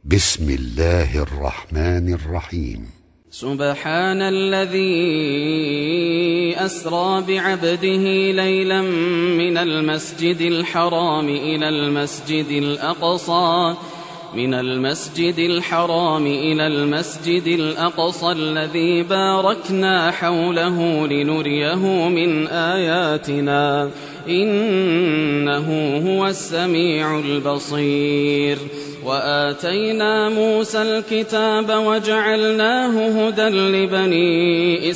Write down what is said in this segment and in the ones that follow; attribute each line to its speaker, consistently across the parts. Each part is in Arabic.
Speaker 1: بسم الله الرحمن الرحيم.
Speaker 2: سبحان الذي أسرى بعبده ليلا من المسجد الحرام إلى المسجد الأقصى الذي باركنا حوله لنريه من آياتنا إنه هو السميع البصير. وآتينا موسى الكتاب وجعلناه هدى لبني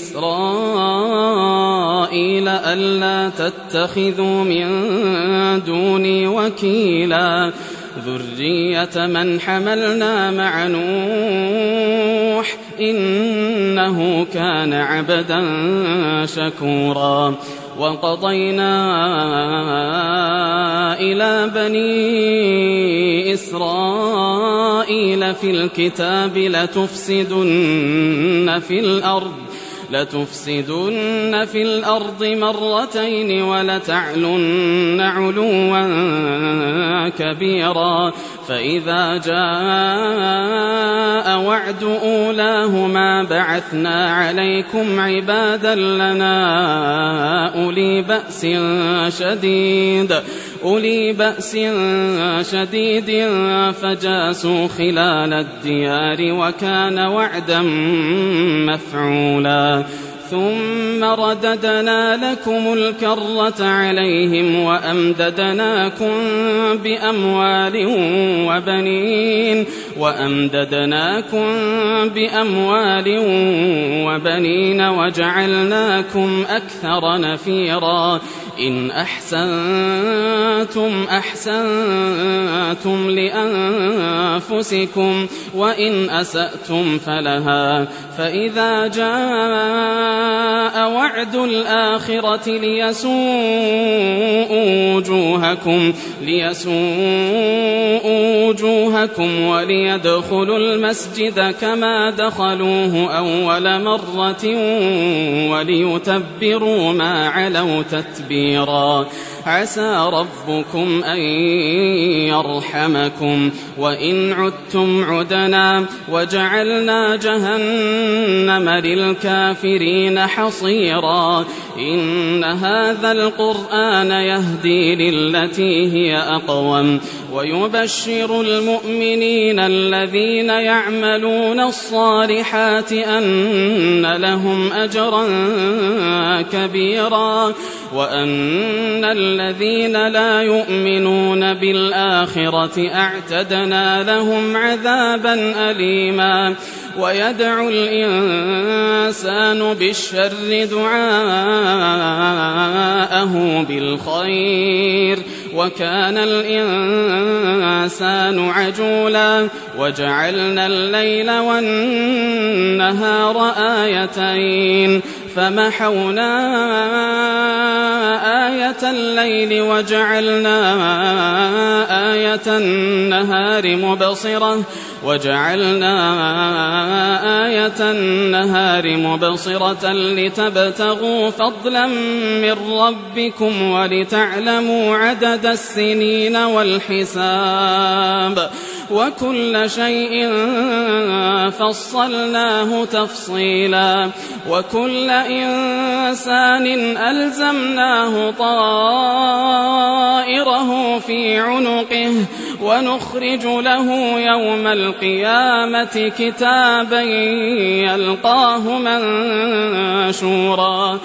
Speaker 2: إسرائيل ألا تتخذوا من دوني وكيلا ذرية من حملنا مع نوح إنه كان عبدا شكورا. وقضينا إلى بني إسرائيل في الكتاب لتفسدن في الأرض مرتين ولتعلن علوا كبيرا. فإذا جاء وعد أولاهما بعثنا عليكم عبادا لنا أولي بأس شديد فجاسوا خلال الديار وكان وعدا مفعولا. ثم رددنا لكم الكرة عليهم وأمددناكم بأموال وبنين وجعلناكم أكثر نفيرا. إن أحسنتم لأنفسكم وإن أسأتم فلها. فإذا جاء وعد الآخرة ليسوءوا وجوهكم وليدخلوا المسجد كما دخلوه أول مرة وليتبروا ما علوا تتبيرا. عسى ربكم أن يرحمكم وإن عدتم عدنا وجعلنا جهنم للكافرين حصيرا. إن هذا القرآن يهدي للتي هي أقوم ويبشر المؤمنين الذين يعملون الصالحات أن لهم أجرا كبيرا وأن الذين لا يؤمنون بالآخرة أعتدنا لهم عذابا أليما. ويدعو الإنسان بالشر دعاءه بالخير وكان الإنسان عجولا. وجعلنا الليل والنهار آيتين فمحونا آية الليل وجعلنا آية النهار مبصرة لتبتغوا فضلا من ربكم ولتعلموا عدد السنين والحساب وكل شيء فصلناه تفصيلا. وكل إنسان ألزمناه طائره في عنقه ونخرج له يوم القيامة كتابا يلقاه منشورا.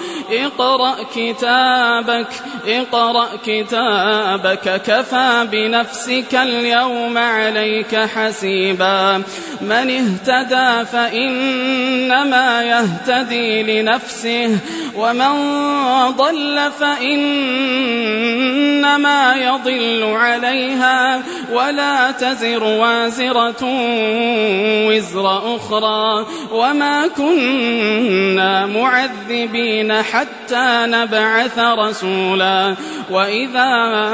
Speaker 2: اقرأ كتابك كفى بنفسك اليوم عليك حسيبا. من اهتدى فإنما يهتدي لنفسه ومن ضل فإنما يضل عليها ولا تزر وازرة وزر أخرى وما كنا معذبين حتى نبعث رسولا. وإذا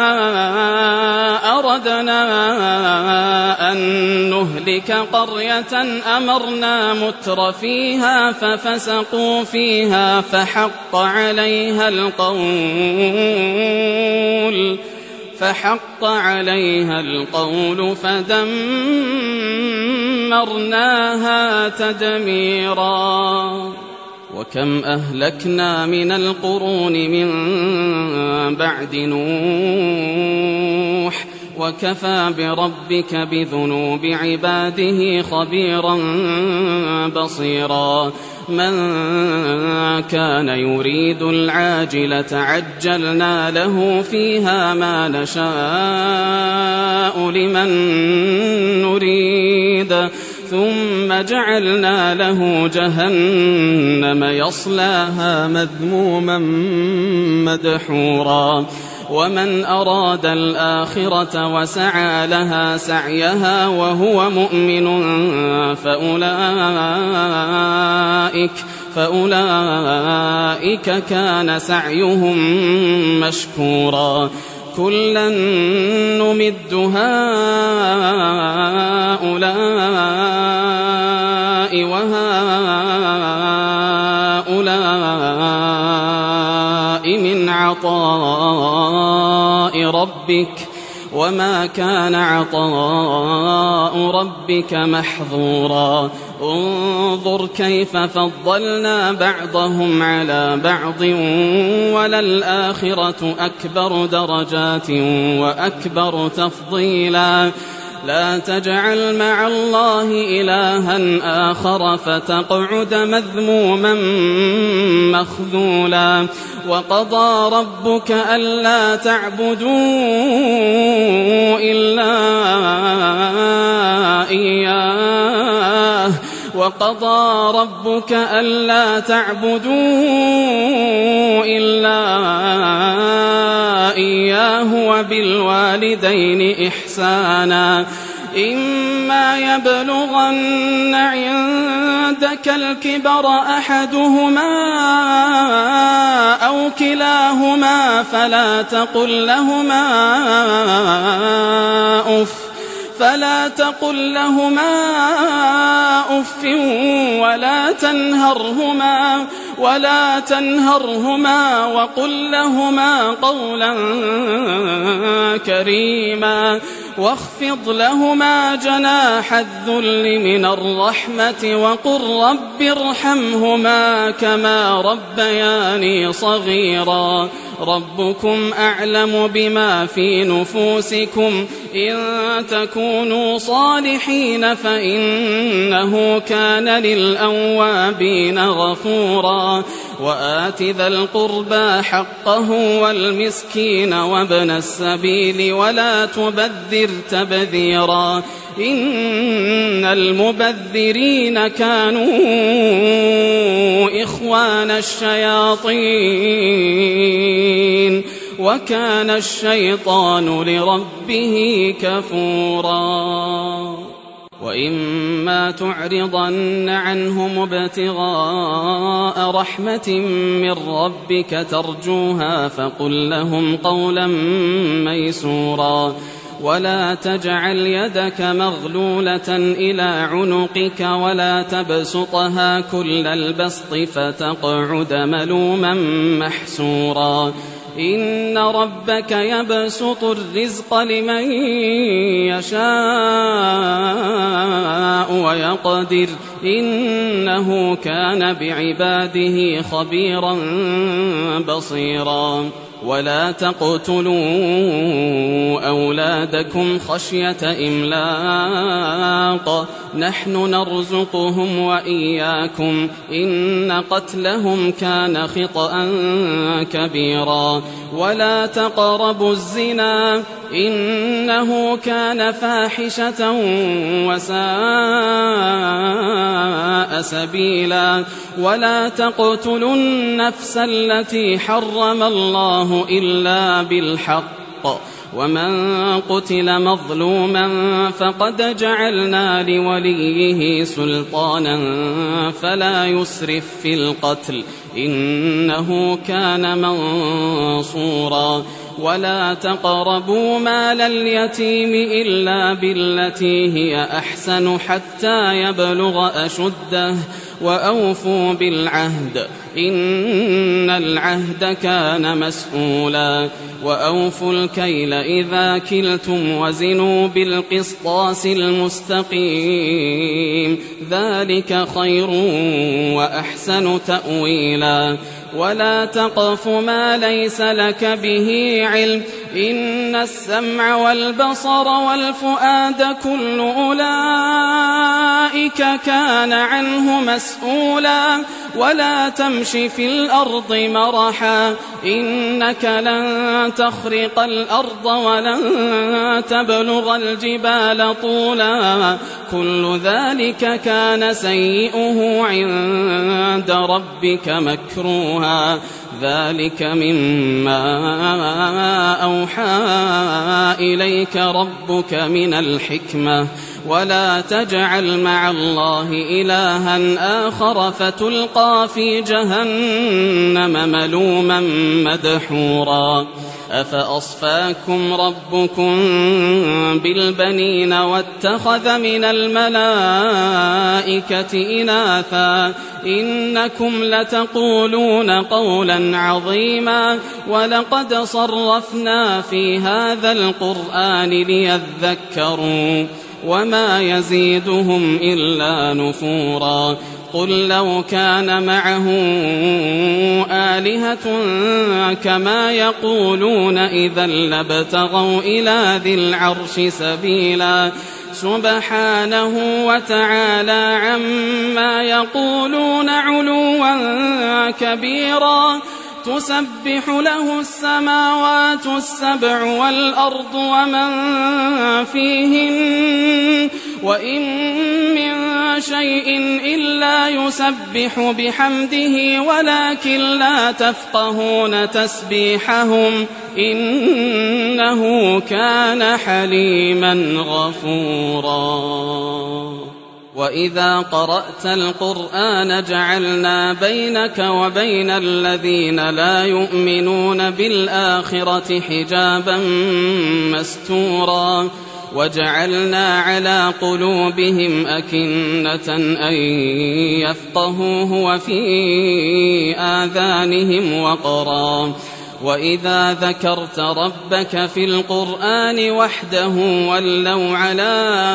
Speaker 2: أردنا أن نهلك قرية أمرنا متر فيها ففسقوا فيها فحق عليها القول فدمرناها دمرناها تدميرا وكم أهلكنا من القرون من بعد نوح وكفى بربك بذنوب عباده خبيرا بصيرا من كان يريد العاجلة عجلنا له فيها ما نشاء لمن نريد ثم جعلنا له جهنم يصلاها مذموما مدحورا ومن أراد الآخرة وسعى لها سعيها وهو مؤمن فأولئك كان سعيهم مشكورا كلا نمد هؤلاء وهؤلاء من عطاء ربك وما كان عطاء ربك محظورا انظر كيف فضلنا بعضهم على بعض وللآخرة أكبر درجات وأكبر تفضيلا لا تجعل مع الله إلها آخر فتقعد مذموما مخذولا وقضى ربك ألا تعبدوا إلا إياه وقضى ربك ألا تعبدوا إلا إياه وبالوالدين إحسانا إما يبلغن عندك الكبر أحدهما أو كلاهما فلا تقل لهما أف ولا تنهرهما وقل لهما قولا كريما واخفض لهما جناح الذل من الرحمة وقل رب ارحمهما كما ربياني صغيرا ربكم أعلم بما في نفوسكم إن تكونوا صالحين فإنه كان للأوابين غفورا وآت ذا القربى حقه والمسكين وابن السبيل ولا تبذر تبذيرا إن المبذرين كانوا إخوان الشياطين وكان الشيطان لربه كفورا وإما تعرضن عنهم ابتغاء رحمة من ربك ترجوها فقل لهم قولا ميسورا ولا تجعل يدك مغلولة إلى عنقك ولا تبسطها كل البسط فتقعد ملوما محسورا إن ربك يبسط الرزق لمن يشاء ويقدر إنه كان بعباده خبيرا بصيرا ولا تقتلوا أولادكم خشية إملاق نحن نرزقهم وإياكم إن قتلهم كان خطأ كبيرا ولا تقربوا الزنا إنه كان فاحشة وساء سبيلا ولا تقتلوا النفس التي حرم الله إلا بالحق ومن قتل مظلوما فقد جعلنا لوليه سلطانا فلا يسرف في القتل إنه كان منصورا ولا تقربوا مال اليتيم إلا بالتي هي أحسن حتى يبلغ أشده وأوفوا بالعهد إن العهد كان مسؤولا وأوفوا الكيل إذا كلتم وزنوا بالقسطاس المستقيم ذلك خير وأحسن تأويلا ولا تقف ما ليس لك به علم إن السمع والبصر والفؤاد كل أولئك كان عنه مسؤولا ولا تمش في الأرض مرحا إنك لن تخرق الأرض ولن تبلغ الجبال طولا كل ذلك كان سيئه عند ربك مكروها ذلك مما أوحى إليك ربك من الحكمة ولا تجعل مع الله إلها آخر فتلقى في جهنم ملوما مدحورا أفأصفاكم ربكم بالبنين واتخذ من الملائكة إناثا إنكم لتقولون قولا عظيما ولقد صرفنا في هذا القرآن ليذكروا وما يزيدهم إلا نفورا قل لو كان معه آلهة كما يقولون إذا لابتغوا إلى ذي العرش سبيلا سبحانه وتعالى عما يقولون علوا كبيرا تسبح له السماوات السبع والأرض ومن فيهن وإن من شيء إلا يسبح بحمده ولكن لا تفقهون تسبيحهم إنه كان حليما غفورا وإذا قرأت القرآن جعلنا بينك وبين الذين لا يؤمنون بالآخرة حجابا مستورا وجعلنا على قلوبهم أكنة أن يفقهوه وفي آذانهم وقرا وإذا ذكرت ربك في القرآن وحده ولوا على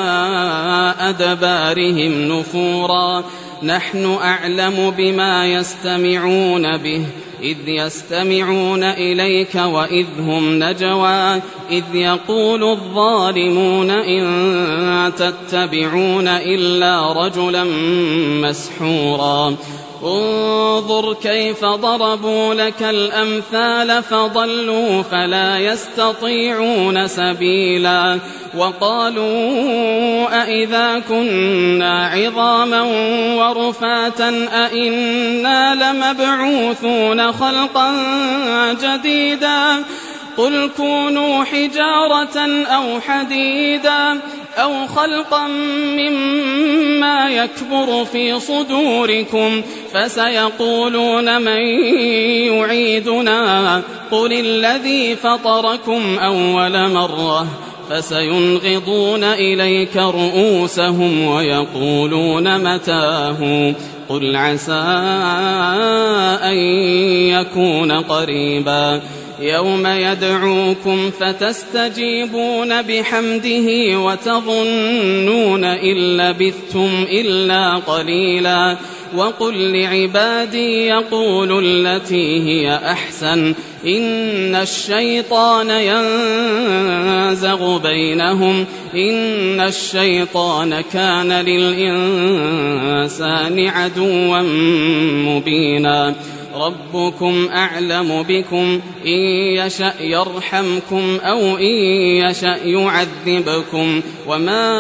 Speaker 2: أدبارهم نفورا نحن أعلم بما يستمعون به إذ يستمعون إليك وإذ هم نجوى إذ يقول الظالمون إن تتبعون إلا رجلا مسحورا انظر كيف ضربوا لك الأمثال فضلوا فلا يستطيعون سبيلا وقالوا أئذا كنا عظاما ورفاتا أئنا لمبعوثون خلقا جديدا قل كونوا حجارة أو حديدا أو خلقا مما يكبر في صدوركم فسيقولون من يعيدنا قل الذي فطركم أول مرة فسينغضون إليك رؤوسهم ويقولون متاه قل عسى أن يكون قريبا يوم يدعوكم فتستجيبون بحمده وتظنون إن لبثتم إلا قليلا وقل لعبادي يقولوا التي هي أحسن إن الشيطان ينزغ بينهم إن الشيطان كان للإنسان عدوا مبينا ربكم أعلم بكم إن يشأ يرحمكم أو إن يشأ يعذبكم وما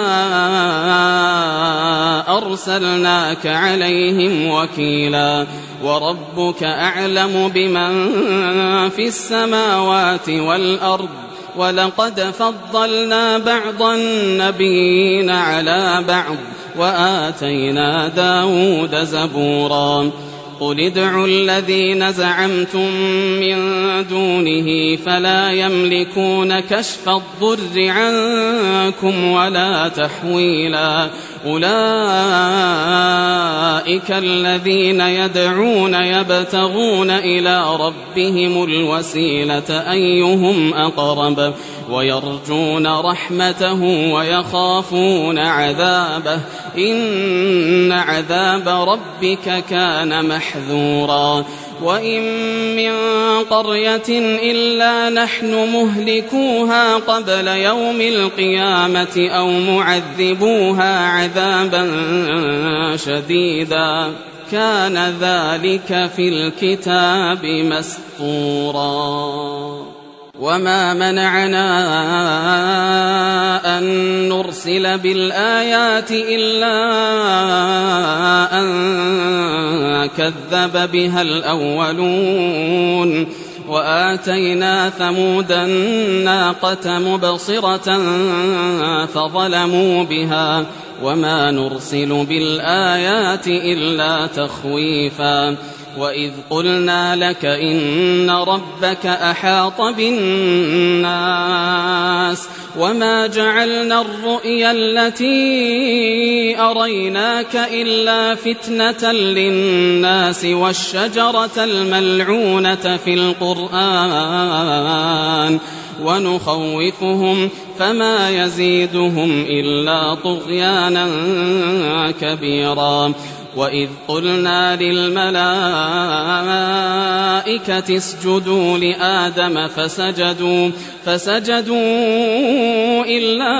Speaker 2: أرسلناك عليهم وكيلا وربك أعلم بمن في السماوات والأرض ولقد فضلنا بعض النبيين على بعض وآتينا داود زبورا قل ادعوا الذين زعمتم من دونه فلا يملكون كشف الضر عنكم ولا تحويلا أولئك الذين يدعون يبتغون إلى ربهم الوسيلة أيهم أقرب ويرجون رحمته ويخافون عذابه إن عذاب ربك كان محذورا وإن من قرية إلا نحن مهلكوها قبل يوم القيامة أو معذبوها عذابا شديدا كان ذلك في الكتاب مسطورا وما منعنا أن نرسل بالآيات إلا أن كذب بها الأولون وآتينا ثمود الناقة مبصرة فظلموا بها وما نرسل بالآيات إلا تخويفا وإذ قلنا لك إن ربك أحاط بالناس وما جعلنا الرؤيا التي أريناك إلا فتنة للناس والشجرة الملعونة في القرآن ونخوفهم فما يزيدهم إلا طغيانا كبيرا وإذ قلنا للملائكة اسجدوا لآدم فسجدوا إلا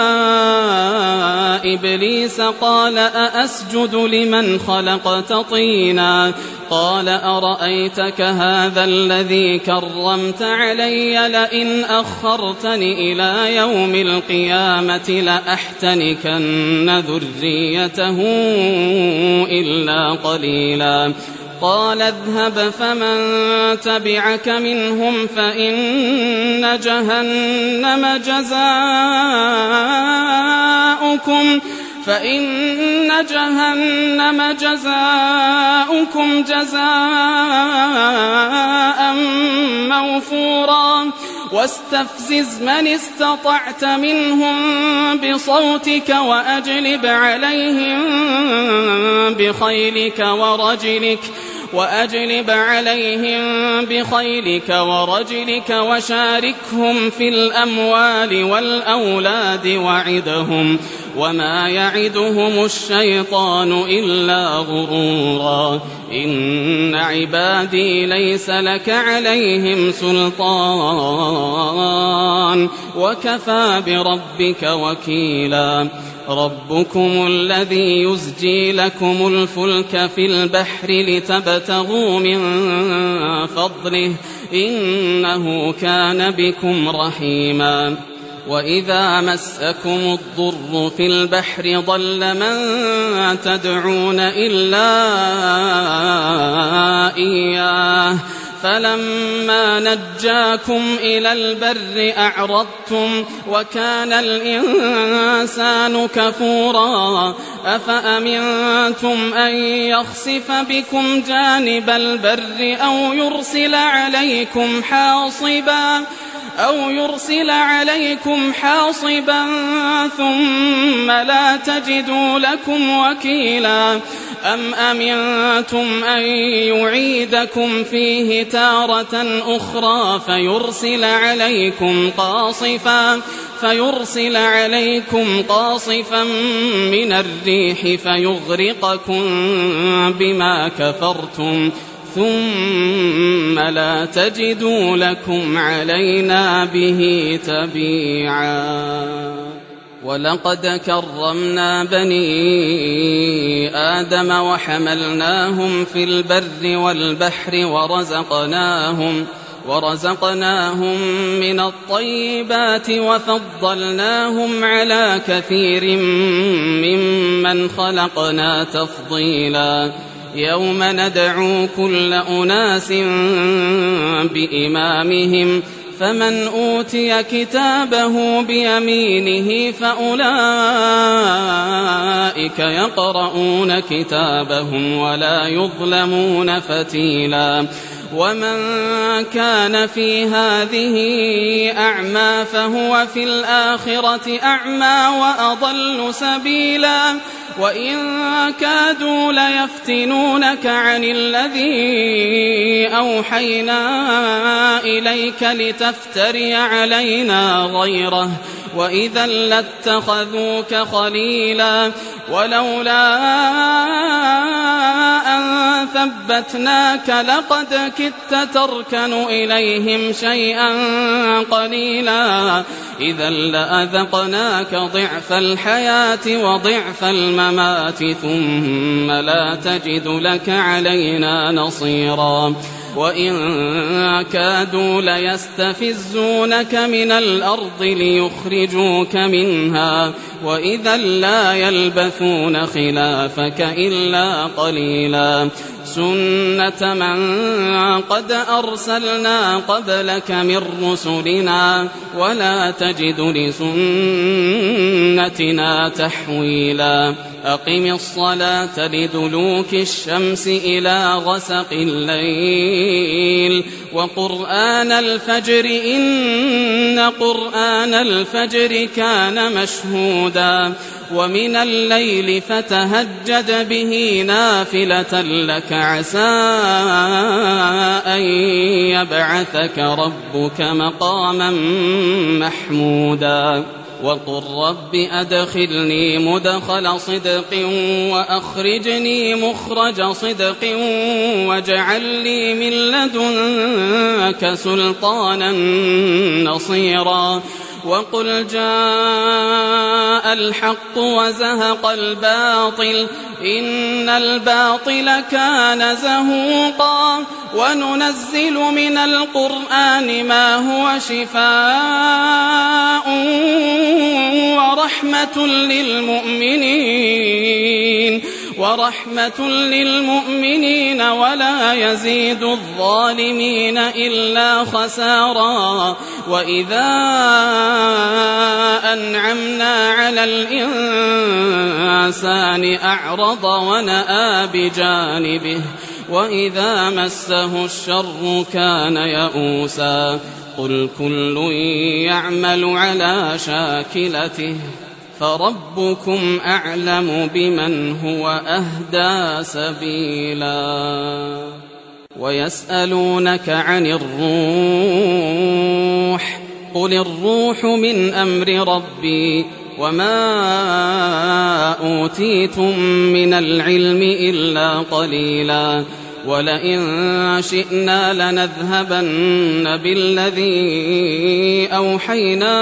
Speaker 2: إبليس قال أأسجد لمن خلقت طينا قال أرأيتك هذا الذي كرمت علي لئن أخرتني إلى يوم القيامة لأحتنكن ذريته إلا قليلا قال اذهب فمن تبعك منهم فإن جهنم جزاؤكم جزاء موفورا واستفزز من استطعت منهم بصوتك وأجلب عليهم بخيلك ورجلك وشاركهم في الأموال والأولاد وعدهم وما يعدهم الشيطان إلا غرورا إن عبادي ليس لك عليهم سلطان وكفى بربك وكيلا ربكم الذي يزجي لكم الفلك في البحر لتبتغوا من فضله إنه كان بكم رحيما وإذا مسكم الضر في البحر ضل من تدعون إلا إياه فلما نجاكم إلى البر أعرضتم وكان الإنسان كفورا أفأمنتم أن يخسف بكم جانب البر أو يرسل عليكم حاصبا ثم لا تجدوا لكم وكيلا أم أمنتم أن يعيدكم فيه تارة أخرى فيرسل عليكم قاصفا من الريح فيغرقكم بما كفرتم ثم لا تجدوا لكم علينا به تبيعا ولقد كرمنا بني آدم وحملناهم في البر والبحر ورزقناهم من الطيبات وفضلناهم على كثير ممن خلقنا تفضيلا يوم ندعو كل أناس بإمامهم فمن أوتي كتابه بيمينه فأولئك أولئك يقرؤون كتابهم ولا يظلمون فتيلا ومن كان في هذه أعمى فهو في الآخرة أعمى وأضل سبيلا وإن كادوا ليفتنونك عن الذي أوحينا إليك لتفتري علينا غيره وإذا لاتخذوك خليلا ولولا أن ثبتناك لقد كدت تركن إليهم شيئا قليلا إذا لأذقناك ضعف الحياة وضعف الممات ثم لا تجد لك علينا نصيرا وإن كادوا ليستفزونك من الأرض ليخرجوك منها وإذا لا يلبثون خلافك إلا قليلا سنة من قد أرسلنا قبلك من رسلنا ولا تجد لسنتنا تحويلا أقم الصلاة لدلوك الشمس إلى غسق الليل وقرآن الفجر إن قرآن الفجر كان مشهودا ومن الليل فتهجد به نافلة لك عسى أن يبعثك ربك مقاما محمودا وقل رب أدخلني مدخل صدق وأخرجني مخرج صدق واجعل لي من لدنك سلطانا نصيرا وقل جاء الحق وزهق الباطل إن الباطل كان زهوقا وننزل من القرآن ما هو شفاء ورحمة للمؤمنين ولا يزيد الظالمين إلا خسارا وإذا أنعمنا على الإنسان أعرض ونأى بجانبه وإذا مسه الشر كان يئوسا قل كل يعمل على شاكلته فربكم أعلم بمن هو أهدى سبيلا ويسألونك عن الروح قل الروح من أمر ربي وما أوتيتم من العلم إلا قليلا ولئن شئنا لنذهبن بالذي أوحينا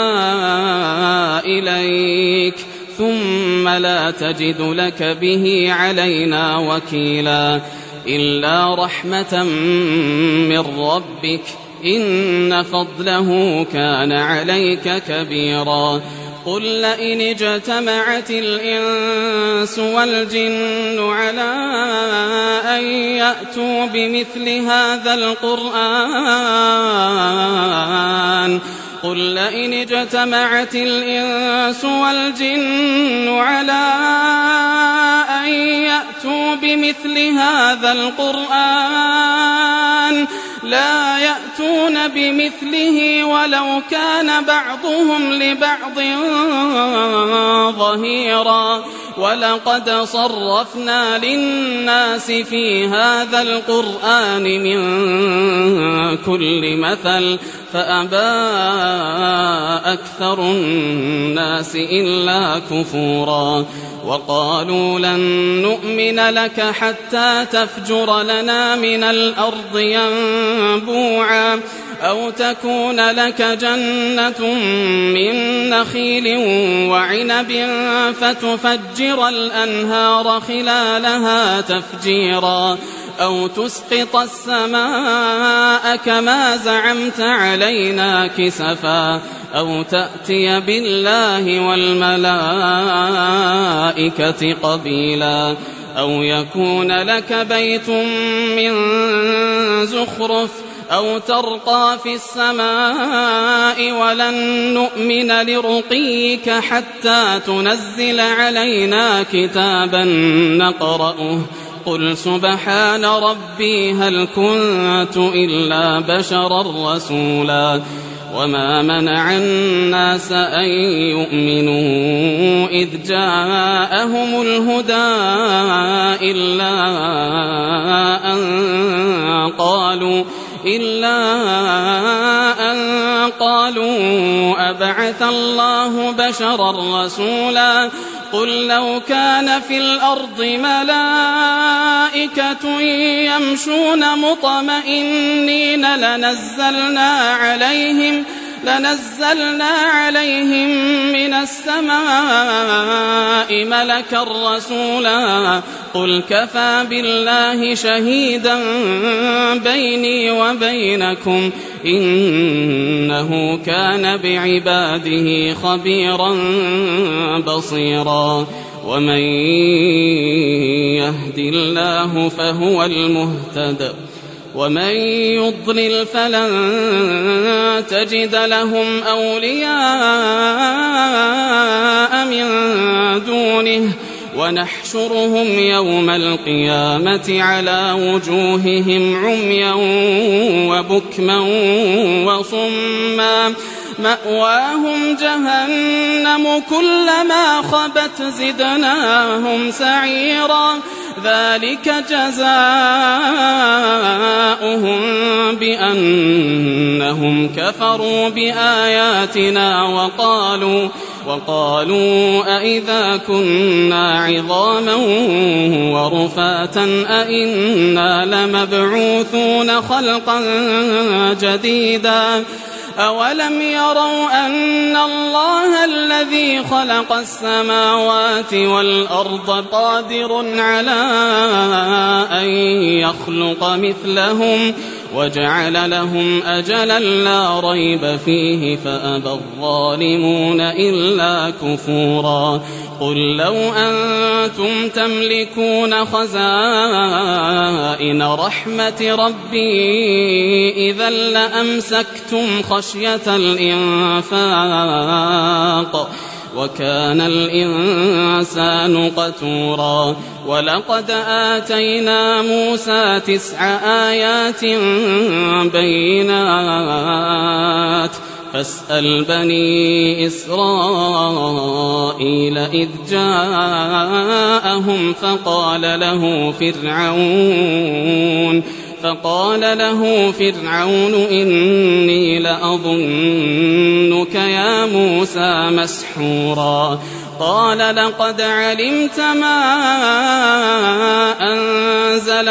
Speaker 2: إليك ثم لا تجد لك به علينا وكيلا إلا رحمة من ربك إن فضله كان عليك كبيرا قل لئن اجتمعت الإنس والجن على أن يأتوا بمثل هذا القرآن قل لئن اجتمعت الإنس والجن على أن يأتوا بمثل هذا القرآن لا يأتون بمثله ولو كان بعضهم لبعض ظهيرا ولقد صرفنا للناس في هذا القرآن من كل مثل فأبى أكثر الناس إلا كفورا وقالوا لن نؤمن لك حتى تفجر لنا من الأرض ينبوعا أو تكون لك جنة من نخيل وعنب فتفجر الأنهار خلالها تفجيرا أو تسقط السماء كما زعمت علينا كسفا أو تأتي بالله والملائكة قبيلا أو يكون لك بيت من زخرف أو ترقى في السماء ولن نؤمن لرقيك حتى تنزل علينا كتابا نقرأه قل سبحان ربي هل كنت إلا بشرا رسولا وما منع الناس أن يؤمنوا إذ جاءهم الهدى إلا أن قالوا أبعث الله بشرا رسولا قل لو كان في الأرض ملائكة يمشون مطمئنين لنزلنا عليهم من السماء ملكا رسولا قل كفى بالله شهيدا بيني وبينكم إنه كان بعباده خبيرا بصيرا ومن يهد الله فهو المهتد ومن يضلل فلن تجد لهم أولياء من دونه ونحشرهم يوم القيامة على وجوههم عميا وبكما وصما مأواهم جهنم كلما خبت زدناهم سعيرا ذلك جزاؤهم بأنهم كفروا بآياتنا وقالوا أئذا كنا عظاما ورفاتا أئنا لمبعوثون خلقا جديدا أولم يروا أن الله الذي خلق السماوات والأرض قادر على أن يخلق مثلهم وجعل لهم أجلا لا ريب فيه فأبى الظالمون إلا كفورا قل لو أنتم تملكون خزائن رحمة ربي إذا لأمسكتم خشية الإنفاق وكان الإنسان قتورا ولقد آتينا موسى 9 آيات بينات فاسأل بني إسرائيل إذ جاءهم فقال له فرعون إني لأظنك يا موسى مسحورا قال لقد علمت ما أنزل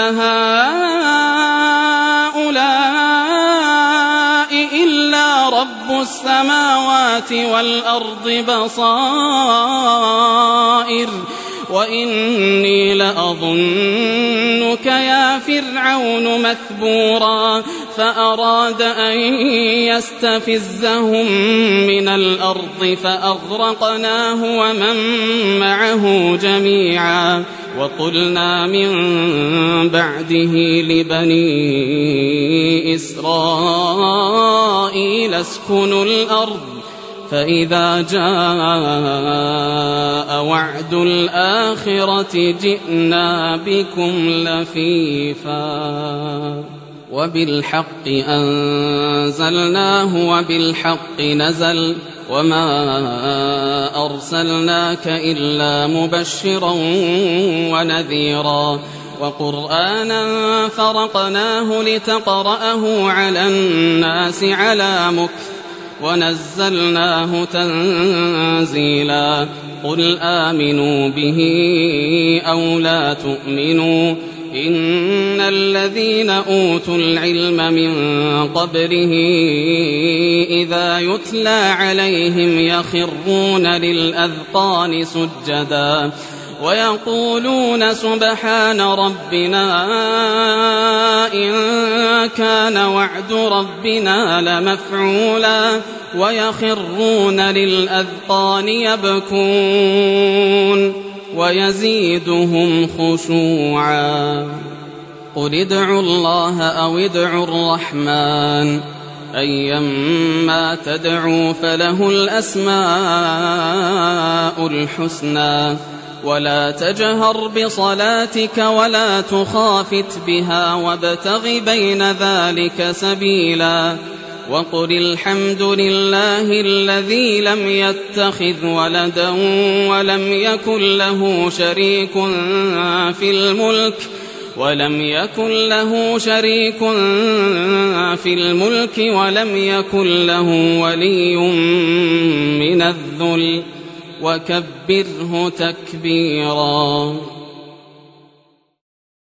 Speaker 2: هؤلاء إلا رب السماوات والأرض بصائر وإني لأظنك يا فرعون مثبورا فأراد أن يستفزهم من الأرض فأغرقناه ومن معه جميعا وقلنا من بعده لبني إسرائيل اسكنوا الأرض فإذا جاء وعد الآخرة جئنا بكم لفيفا وبالحق أنزلناه وبالحق نزل وما أرسلناك إلا مبشرا ونذيرا وقرآنا فرقناه لتقرأه على الناس على مكث ونزلناه تنزيلا قل آمنوا به أو لا تؤمنوا إن الذين أوتوا العلم من قبله إذا يتلى عليهم يخرون للأذقان سجدا ويقولون سبحان ربنا إن كان وعد ربنا لمفعولا ويخرون للأذقان يبكون ويزيدهم خشوعا قل ادعوا الله أو ادعوا الرحمن أيما تدعوا فله الأسماء الحسنى ولا تجهر بصلاتك ولا تخافت بها وابتغ بين ذلك سبيلا وقل الحمد لله الذي لم يتخذ ولدا ولم يكن له شريك في الملك ولم يكن له ولي من الذل وكبره تكبيرا.